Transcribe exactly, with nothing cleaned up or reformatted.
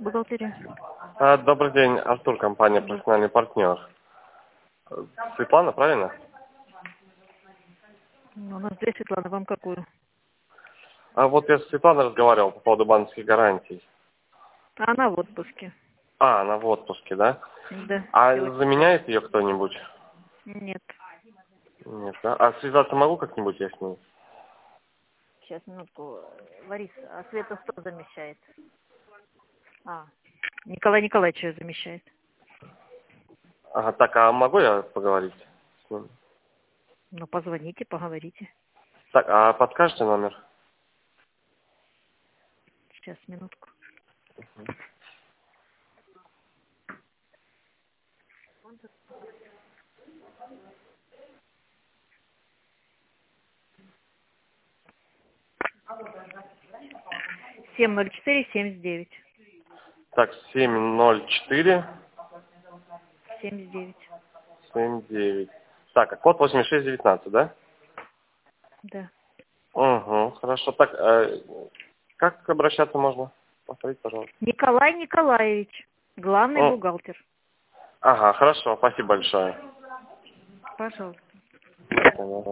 бухгалтерия. А, добрый день, Артур, компания «Профессиональный партнер». Светлана, правильно? У нас две Светланы, вам какую? А вот я с Светланой разговаривал по поводу банковских гарантий. Она в отпуске. А, она в отпуске, да? Да. А сегодня. заменяет ее кто-нибудь? Нет. Нет, да? А связаться могу как-нибудь я с ней? Сейчас, минутку. Лариса, а Света что замещает? А, Николай Николаевич ее замещает. Ага, так, а могу я поговорить с ним? Ну, позвоните, поговорите. Так, а подскажете номер? Сейчас, минутку. семь ноль четыре семьдесят девять. Так, семь ноль четыре семьдесят девять. семь девять. Так, а код восемьдесят шесть девятнадцать, да? Да. Угу, хорошо. Так, э, как обращаться можно? Повторите, пожалуйста. Николай Николаевич, главный М, бухгалтер. Ага, хорошо, спасибо большое. Пожалуйста. До свидания.